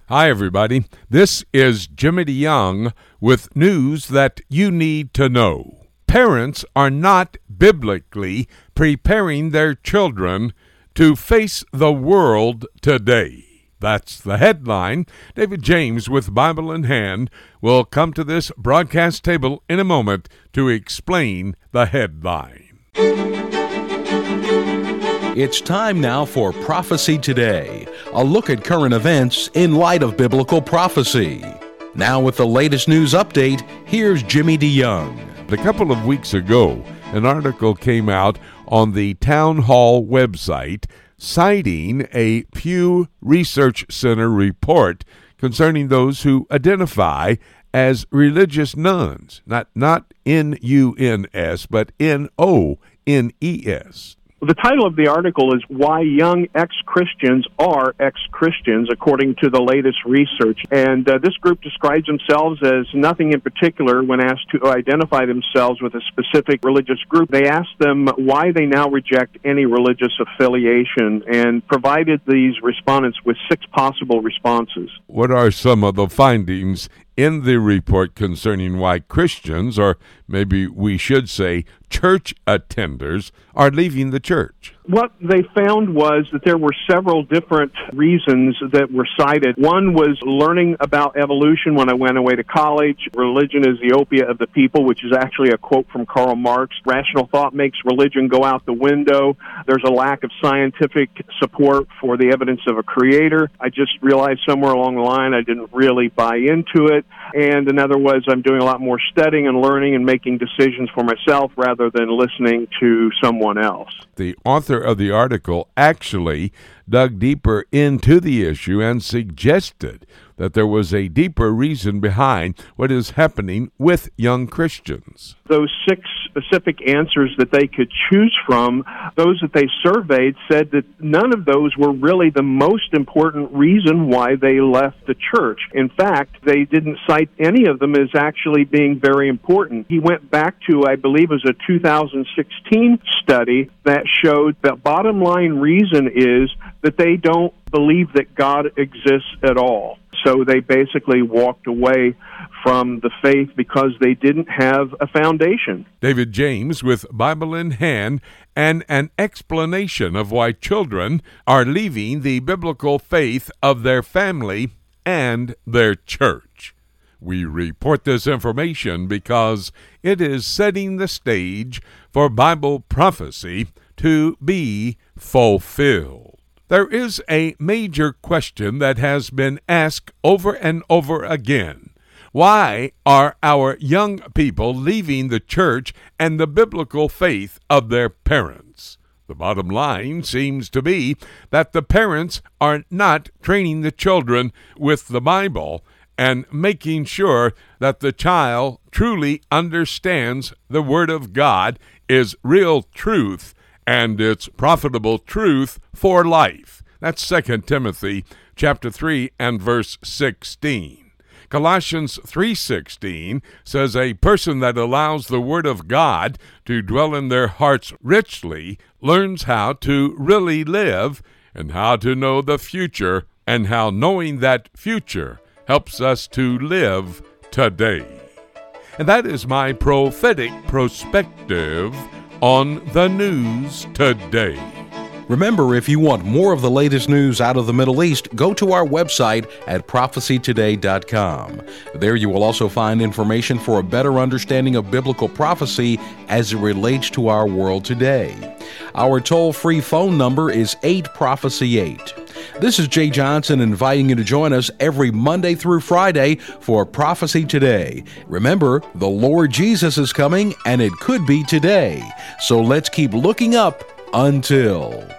Hi, everybody. This is Jimmy DeYoung with news that you need to know. Parents are not biblically preparing their children to face the world today. That's the headline. David James with Bible in Hand will come to this broadcast table in a moment to explain the headline. It's time now for Prophecy Today, a look at current events in light of biblical prophecy. Now with the latest news update, here's Jimmy DeYoung. A couple of weeks ago, an article came out on the Town Hall website citing a Pew Research Center report concerning those who identify as religious nuns, not N-U-N-S, but N-O-N-E-S. The title of the article is Why Young Ex-Christians Are Ex-Christians, according to the latest research. And this group describes themselves as nothing in particular when asked to identify themselves with a specific religious group. They asked them why they now reject any religious affiliation and provided these respondents with 6 possible responses. What are some of the findings in the report concerning why Christians, or maybe we should say church attenders, are leaving the church? What they found was that there were several different reasons that were cited. One was learning about evolution when I went away to college. Religion is the opiate of the people, which is actually a quote from Karl Marx. Rational thought makes religion go out the window. There's a lack of scientific support for the evidence of a creator. I just realized somewhere along the line I didn't really buy into it. And another was I'm doing a lot more studying and learning and making decisions for myself rather than listening to someone else. The author of the article actually dug deeper into the issue and suggested that there was a deeper reason behind what is happening with young Christians. Those 6 specific answers that they could choose from, those that they surveyed said that none of those were really the most important reason why they left the church. In fact, they didn't cite any of them as actually being very important. He went back to, I believe it was a 2016 study that showed the bottom line reason is that they don't believe that God exists at all. So they basically walked away from the faith because they didn't have a foundation. David James with Bible in Hand and an explanation of why children are leaving the biblical faith of their family and their church. We report this information because it is setting the stage for Bible prophecy to be fulfilled. There is a major question that has been asked over and over again. Why are our young people leaving the church and the biblical faith of their parents? The bottom line seems to be that the parents are not training the children with the Bible and making sure that the child truly understands the Word of God is real truth and it's profitable truth for life. That's 2 Timothy chapter 3 and verse 16. Colossians 3:16 says a person that allows the Word of God to dwell in their hearts richly learns how to really live and how to know the future and how knowing that future helps us to live today. And that is my prophetic perspective on the news today. Remember, if you want more of the latest news out of the Middle East, go to our website at prophecytoday.com. There you will also find information for a better understanding of biblical prophecy as it relates to our world today. Our toll-free phone number is 8-PROPHECY-8. This is Jay Johnson inviting you to join us every Monday through Friday for Prophecy Today. Remember, the Lord Jesus is coming, and it could be today. So let's keep looking up until...